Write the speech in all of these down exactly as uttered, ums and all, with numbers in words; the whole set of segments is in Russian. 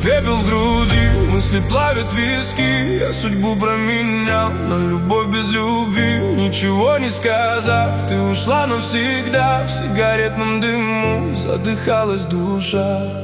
пепел в груди, мысли плавят виски. Я судьбу променял на любовь без любви. Ничего не сказав, ты ушла навсегда. В сигаретном дыму задыхалась душа.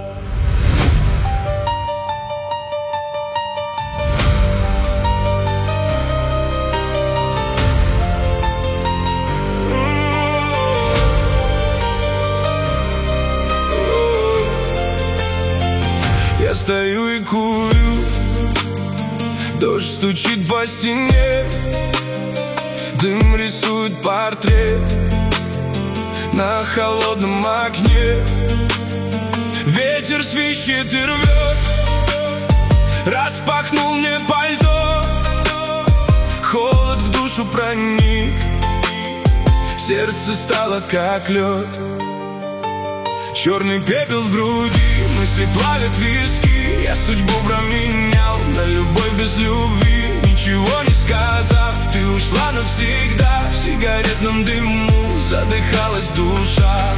Я стою и курю, дождь стучит по стене, дым рисует портрет на холодном окне. Ветер свищет и рвет, распахнул мне пальто. Холод в душу проник, сердце стало как лед. Черный пепел в груди, мысли плавят виски. Я судьбу променял на любовь без любви. Ничего не сказав, ты ушла навсегда. В сигаретном дыму задыхалась душа.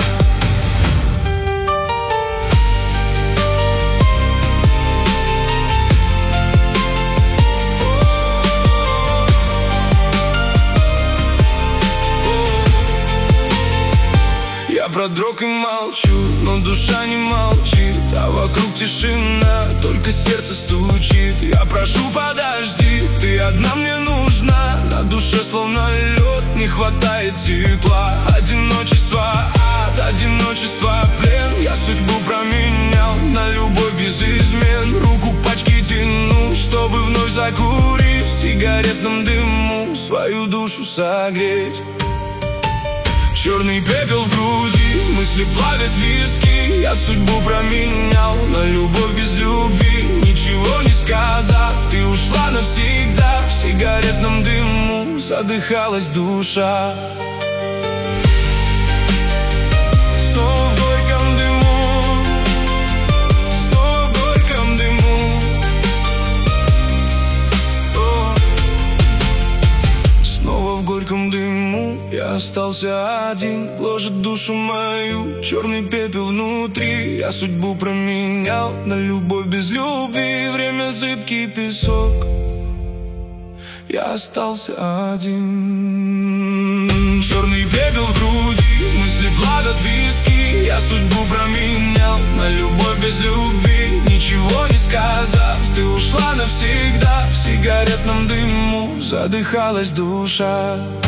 Я продрог и молчу, но душа не молчит, а вокруг тишина, только сердце стучит. Я прошу, подожди, ты одна мне нужна. На душе словно лед, не хватает тепла. Одиночество, ад, одиночество, плен. Я судьбу променял на любовь без измен. Руку к пачке тяну, чтобы вновь закурить. В сигаретном дыму свою душу согреть. Черный пепел в груди, мысли плавят виски. Я судьбу променял на любовь без любви. Ничего не сказав, ты ушла навсегда. В сигаретном дыму задыхалась душа. Снова в горьком дыму, снова в горьком дыму. О, снова в горьком дыму. Я остался один, гложет душу мою черный пепел внутри. Я судьбу променял на любовь без любви. Время зыбкий песок. Я остался один. Черный пепел в груди, мысли плавят виски. Я судьбу променял на любовь без любви. Ничего не сказав, ты ушла навсегда. В сигаретном дыму задыхалась душа.